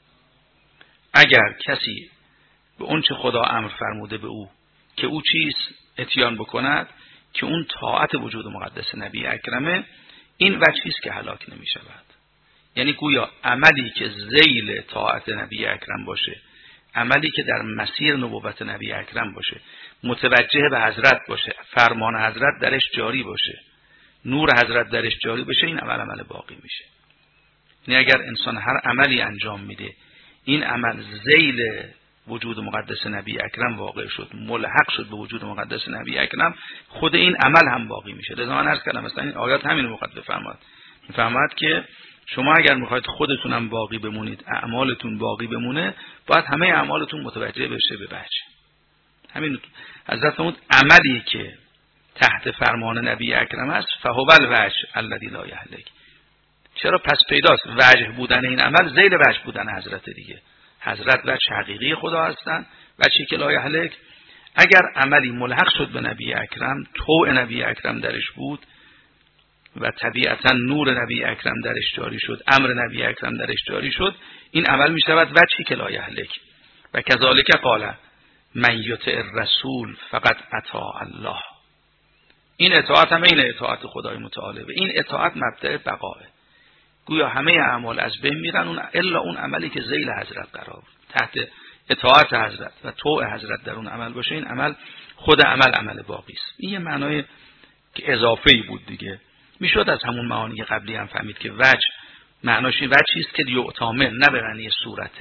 Speaker 1: اگر کسی به اون چه خدا امر فرموده به او که او چیست اتیان بکند که اون طاعت وجود مقدس نبی اکرمه، این وجهی است که هلاک نمی شود. یعنی گویا عملی که ذیل طاعت نبی اکرم باشه، عملی که در مسیر نبوت نبی اکرم باشه، متوجه به حضرت باشه، فرمان حضرت درش جاری باشه، نور حضرت درش جاری باشه، این عمل عمل باقی میشه. یعنی اگر انسان هر عملی انجام میده این عمل ذیل وجود مقدس نبی اکرم واقع شد، ملحق شد به وجود مقدس نبی اکرم، خود این عمل هم باقی میشه. لذا من عرض کردم مثلا این آیات همین رو مخاطب فرماد. میفهمد که شما اگر میخواید خودتون هم باقی بمونید، اعمالتون باقی بمونه، باید همه اعمالتون متوجه بشه به وجه. همین حضرت فرمود عملی که تحت فرمان نبی اکرم است فهو الوجه الذی لا یهلک. چرا؟ پس پیداست وجه بودن این عمل ذیل وجه بودن حضرت دیگه. حضرت وجه حقیقی خدا هستند، وجهی که لا یهلک. اگر عملی ملحق شد به نبی اکرم، طوع نبی اکرم درش بود و طبیعتا نور نبی اکرم درش جاری شد، امر نبی اکرم درش جاری شد، این عمل می شود وجهی که لا یهلک. و کذالک قال من یطع الرسول فقد اطاع الله. این اطاعت هم این اطاعت خدای متعال. این اطاعت مبدأ بقاه. گویا همه اعمال از بین میرن اون الا اون عملی که ذیل حضرت قرار تحت اطاعت حضرت و طوع حضرت در اون عمل باشه، این عمل خود عمل عمل باقی است. این یه معنای که اضافه‌ای بود دیگه. میشد از همون معانی قبلی هم فهمید که وجه معناش وجهی است که یعتامه، نه به معنی صورته.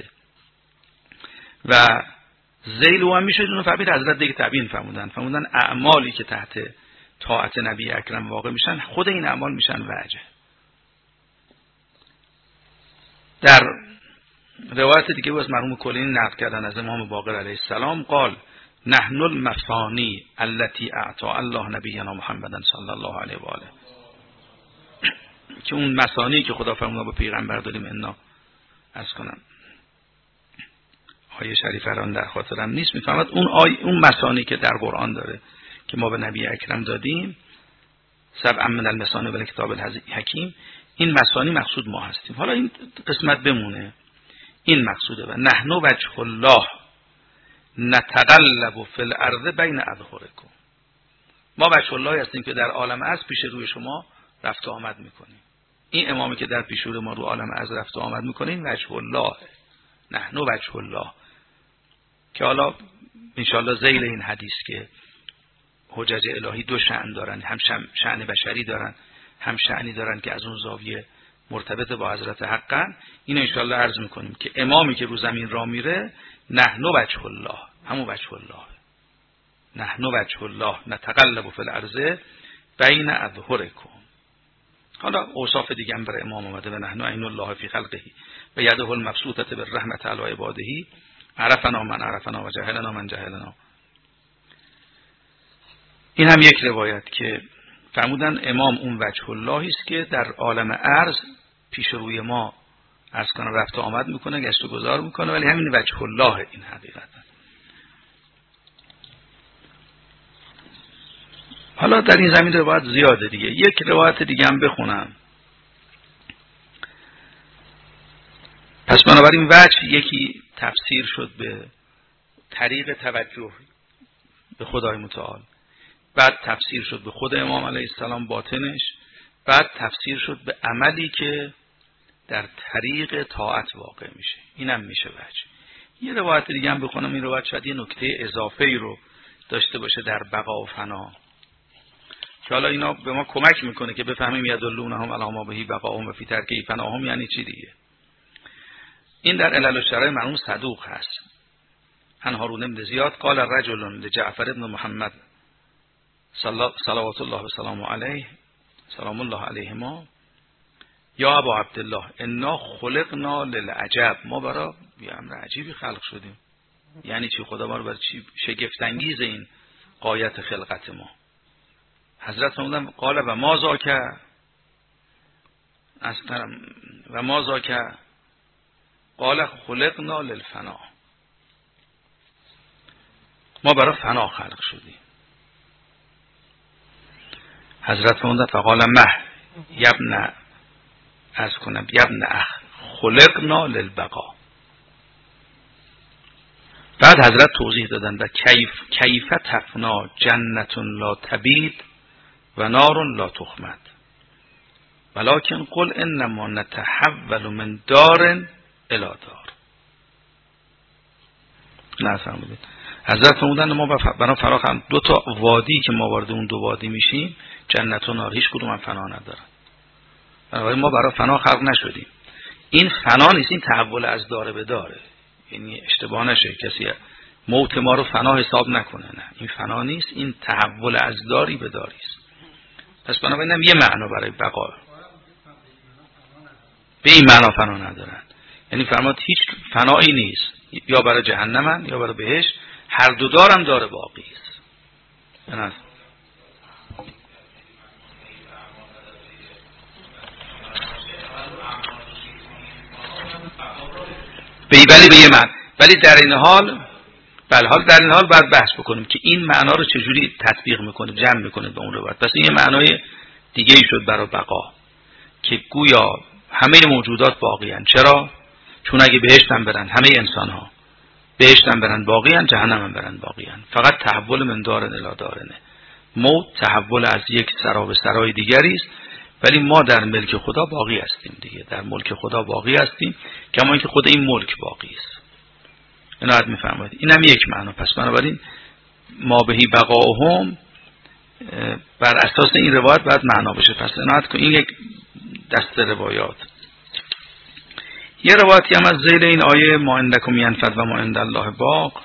Speaker 1: و ذیل هم میشد اون فهمید حضرت دیگه تبیین فرمودن. فرمودن اعمالی که تحت طاعت نبی اکرم واقع میشن، خود این اعمال میشن وجه. در روایت دیگه باز مرحوم کلینی نقل کردن از امام باقر علیه السلام قال نحن المثانی التي اعطى الله نبینا محمدا صلی الله علیه و آله. که اون مثانی که خدا فرموده با پیغمبر دادیم انا از کنم آیه شریف الان در خاطرم نیست، میفهمد اون آیه اون مثانی که در قرآن داره که ما به نبی اکرم دادیم، سبع من المثانی و کتاب الحکیم، این مثانی مقصود ما هستیم. حالا این قسمت بمونه، این مقصوده. و نحن وجه الله نتقلب فی الارض بین اظهرکم. ما وجه الله هستیم که در عالم از پیش روی شما رفت و آمد میکنیم. این امامی که در پیشور ما رو عالم ارض رفت و آمد میکنه این وجه الله، نحن وجه الله، که حالا انشاءالله ذیل این حدیث که حجج الهی دو شأن دارن، هم شأن بشری دارن، هم شأنی دارن که از اون زاویه مرتبط با حضرت حقا. اینو انشاءالله عرض میکنیم که امامی که رو زمین را میره نحن وجه الله، همون وجه الله، نحن وجه الله نتقلب فی الارض بین اظهرکم. حالا اوصاف دیگه هم برای امام اومده، و نحن عین الله فی خلقه و یده المبسوطه بالرحمه علی عباده عرفنا من عرفنا و جهلنا من جهلنا. این هم یک روایت که فرمودن امام اون وجه اللهی است که در عالم ارض پیش روی ما عرض کنه رفت و آمد میکنه، گشت و گذار میکنه، ولی همین وجه الله این حقیقت. حالا در این زمین روایت زیاده دیگه. یک روایت دیگه هم بخونم. پس بنابراین وجه یکی تفسیر شد به طریق توجه به خدای متعال، بعد تفسیر شد به خود امام علیه السلام باطنش، بعد تفسیر شد به عملی که در طریق طاعت واقع میشه. اینم میشه وجه. یه روایت دیگه هم بخونم. این روایت شاید یه نکته اضافه ای رو داشته باشه در بقا و فنا، که حالا اینا به ما کمک میکنه که بفهمیم یدلونهم علی ما بهی بقاهم و فی ترکه فناهم یعنی چی دیگه. این در علل الشرع مرحوم صدوق هست. عن هارون بن زیاد قال رجل لجعفر بن محمد صلوات الله و سلام علیه سلام الله علیهما یا ابا عبدالله انا خلقنا للعجب، ما برای یه امر عجیبی خلق شدیم. یعنی چی؟ خدا ما رو برای چی؟ شگفت انگیز این غایت خلقت ما. حضرت فرمودن قال و ما ذاک و ما ذاک قال خلقنا للفنا، ما برای فنا خلق شدیم. حضرت فرمودن فقال مه یبن از کنم یبن اخ خلقنا للبقا. بعد حضرت توضیح دادن و کیف کیف تفنا جنت لا تبید و نار لا تخمد ولکن قل انما نتحول من دار الی دار. نه فرمودید حضرت فرمودن ما برای فراخ هم دو تا وادی که ما وارد اون دو وادی میشیم جنت و نار هیچ کدوم هم فنا ندارن. بنابراین ما برای فنا خلق نشدیم. این فنا نیست، این تحول از داره به داره. یعنی اشتباه نشه کسی موت ما رو فنا حساب نکنه. نه این فنا نیست، این تحول از داری به داری است. پس بنابراین هم یه معنا برای بقا به این معنا فنا ندارن. یعنی فرماد هیچ فنایی نیست، یا برای جهنمن یا برای بهشت، هر دو دارم داره باقی است. نه ولی به یه معنی، ولی در این حال بله حال در این حال باید بحث بکنیم که این معنا رو چجوری تطبیق میکنه، جمع میکنه به اون روایت. پس این یه معنای دیگه ای شد برای بقا که گویا همه موجودات باقی هستند. چرا؟ چون اگه بهشت هم برن همه انسان ها بهشت هم برن باقی هستند، جهنم هم برن باقی هستند. فقط تحول من دارن الی دارنه. موت تحول از یک سرا به سرای دیگری است، ولی ما در ملک خدا باقی هستیم دیگه. در ملک خدا باقی هستیم کما اینکه خود این ملک باقی است. اینو حد میفهمید. این هم یک معنا. پس بنابراین ما بهی بقاهم بر اساس این روایت باید معنا بشه. پس عنایت کن این یک دسته روایات. یه روایتی هم از ذیل این آیه ما عندکم ینفد و ما عند الله باق،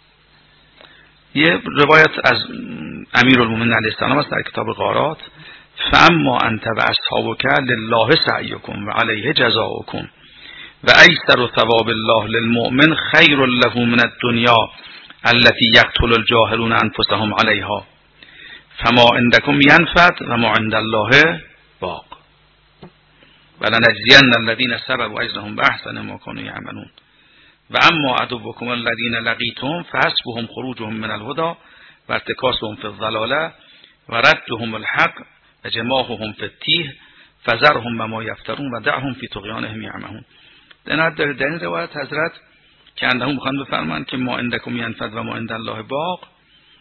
Speaker 1: یه روایت از امیرالمومنین علیه السلام است در کتاب غارات. فاما انت و اصحابک لله سعیکم و علیه جزاؤکم و ایسر ثواب الله للمؤمن خیر له من الدنیا التي يقتل الجاهلون انفسهم عليها فما عندكم ينفد و ما عند الله باق ولنجزين الذين صبروا اجرهم باحسن ما كانوا يعملون و اما عدوكم الذين لقيتم فحسبهم خروجهم من الهدى و ارتكاسهم في الضلاله و ردهم الحق و جماعهم في التيه فذرهم وما يفترون و دعهم في طغيانهم يعمهون. در این روایت حضرت که اندهم میخوان بفرمان که ما عندکم ینفد و ما عند الله باق،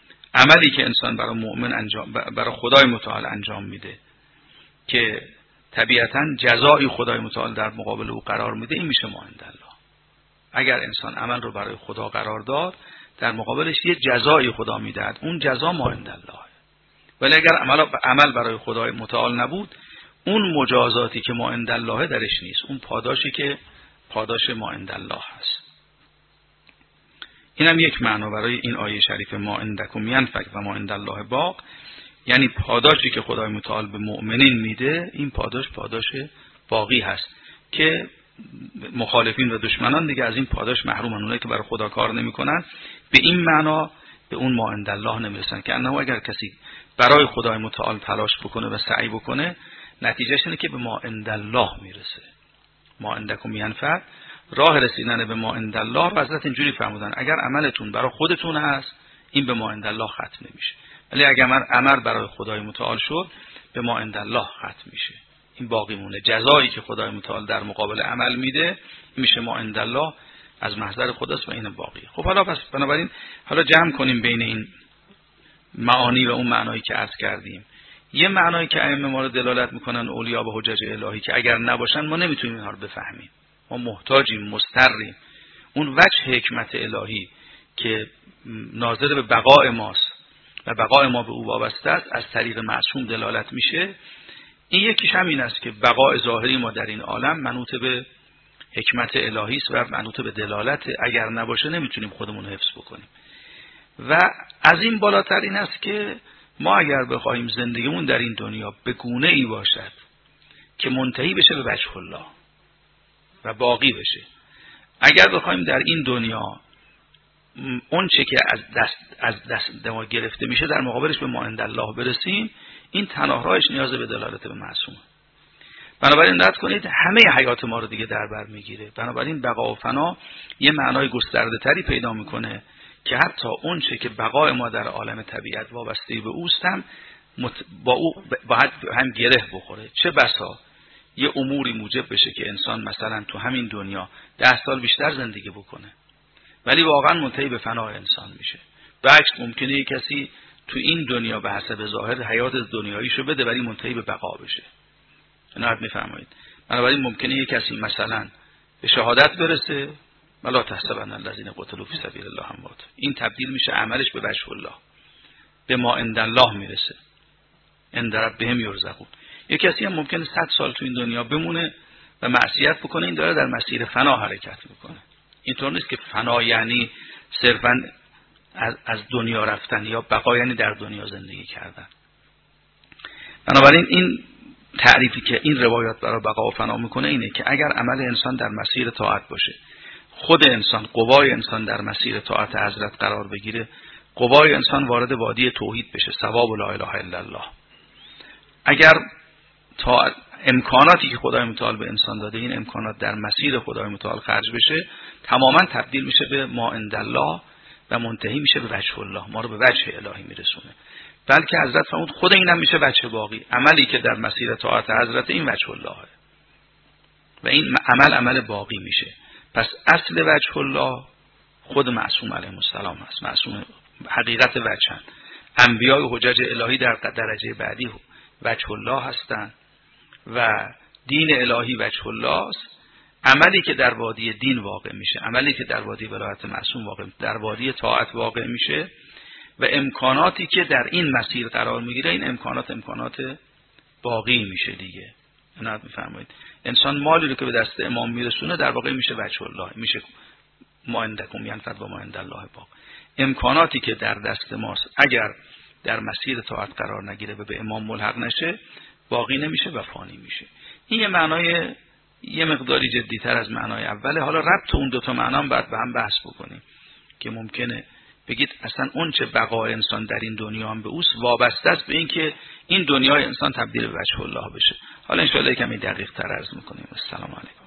Speaker 1: عملی که انسان برای مؤمن انجام برای خدای متعال انجام میده که طبیعتاً جزایی خدای متعال در مقابل او قرار میده، این میشه ما عندالله. اگر انسان عمل رو برای خدا قرار داد، در مقابلش یه جزایی خدا میدهد، اون جزا ما عندالله. ولی اگر عمل عمل برای خدای متعال نبود، اون مجازاتی که ما عندالله درش نیست، اون پاداشی که پاداش ما عندالله هست. اینم یک معنا برای این آیه شریف ما عندکم ینفد و ما عندالله باق، یعنی پاداشی که خدای متعال به مؤمنین میده، این پاداش پاداش باقی هست که مخالفین و دشمنان دیگه از این پاداش محرومن. اونایی که برای خدا کار نمیکنن به این معنا به اون ما عندالله نمیرسن، که انه اگر کسی برای خدای متعال تلاش بکنه و سعی بکنه، نتیجهش اینه که به ما عندالله میرسه. ما عندکم ینفد، راه رسیدن به ما عندالله رو حضرت اینجوری فرمودن: اگر عملتون برای خودتون هست، این به ما عندالله ختم نمیشه، ولی اگر عمل برای خدای متعال شد، به ما عندالله ختم میشه، این باقی مونه. جزایی که خدای متعال در مقابل عمل میده میشه ما عندالله، از محضر خداست و این باقی. خب حالا پس بنابراین حالا جمع کنیم بین این معانی و اون معنایی که عرض کردیم. یه معنایی که ائمه ما رو دلالت میکنن اولیا به حجج الهی، که اگر نباشن ما نمیتونیم اینها رو بفهمیم، ما محتاجیم، مضطریم. اون وجه حکمت الهی که ناظر به بقای ماست و بقای ما به او وابسته است، از طریق معصوم دلالت میشه. این یکیش همین است که بقای ظاهری ما در این عالم منوط به حکمت الهی است و منوط به دلالت. اگر نباشه نمیتونیم خودمون حفظ بکنیم. و از این بالاتر این است که ما اگر بخوایم زندگیمون در این دنیا به گونه ای باشد که منتهی بشه به وجه الله و باقی بشه، اگر بخوایم در این دنیا اون چه که از دست از دست ما گرفته میشه در مقابلش به ما عندالله برسیم، این تنها راهش نیاز به دلالت به معصوم. بنابراین دقت کنید همه حیات ما رو دیگه در بر میگیره. بنابراین بقا و فنا یه معنای گسترده تری پیدا میکنه که حتی اون چه که بقای ما در عالم طبیعت وابسته به اوست هم با او باید هم گره بخوره. چه بسا یه اموری موجب بشه که انسان مثلا تو همین دنیا ده سال بیشتر زندگی بکنه، ولی واقعا منتهی به فنای انسان میشه. بعکس ممکنه یک کسی تو این دنیا به حسب ظاهر حیات دنیاییشو بده ولی منتهی به بقا بشه. نه میفرمایید. بنابراین ممکنه یک کسی مثلا به شهادت برسه، ولا تحسبن الذين قتلوا في سبيل الله اموات، این تبدیل میشه عملش به وجه الله، به ما عندالله میرسه، عند ربهم یرزقون. یک کسی هم ممکنه صد سال تو این دنیا بمونه و معصیت بکنه، این داره در مسیر فنا حرکت میکنه. اینطور نیست که فنا یعنی صرفا از, از دنیا رفتن، یا بقا یعنی در دنیا زندگی کردن. بنابراین این تعریفی که این روایات برای بقا و فنا میکنه اینه که اگر عمل انسان در مسیر طاعت باشه، خود انسان، قوای انسان در مسیر طاعت حضرت قرار بگیره، قوای انسان وارد وادی توحید بشه، ثواب لا اله الا الله. اگر تا امکاناتی که خدای متعال به انسان داده، این امکانات در مسیر خدای متعال خرج بشه، تماما تبدیل میشه به ما عندالله و منتهی میشه به وجه الله، ما رو به وجه الهی میرسونه. بلکه حضرت فرمود خود اینم میشه وجه باقی، عملی که در مسیر طاعت حضرت این وجه اللهه و این عمل عمل باقی میشه. پس اصل وجه الله خود معصوم علیه السلام هست. معصوم حقیقت وجهن. انبیاء و حجج الهی در درجه بعدی وجه الله هستند و دین الهی وجه الله است. عملی که در وادی دین واقع میشه، عملی که در وادی ولایت معصوم واقع میشه، در وادی طاعت واقع میشه و امکاناتی که در این مسیر قرار میگیره، این امکانات امکانات باقی میشه دیگه. نه میفرمایید انسان مالی رو که به دست امام میرسونه در واقع میشه وجه الله، میشه ما عندکم ینفد و ما عندالله باق. امکاناتی که در دست ماست اگر در مسیر طاعت قرار نگیره و به امام ملحق نشه، باقی نمیشه و فانی میشه. این یه معنای یه مقداری جدیتر از معنای اوله. حالا ربط اون دو تا معنا هم بعد به هم بحث بکنیم که ممکنه بگید اصلا اون چه بقای انسان در این دنیا هم به اوست وابسته است به این که این دنیای انسان تبدیل به وجه الله بشه. حالا ان شاء الله کمی دقیق تر عرض میکنیم. السلام علیکم.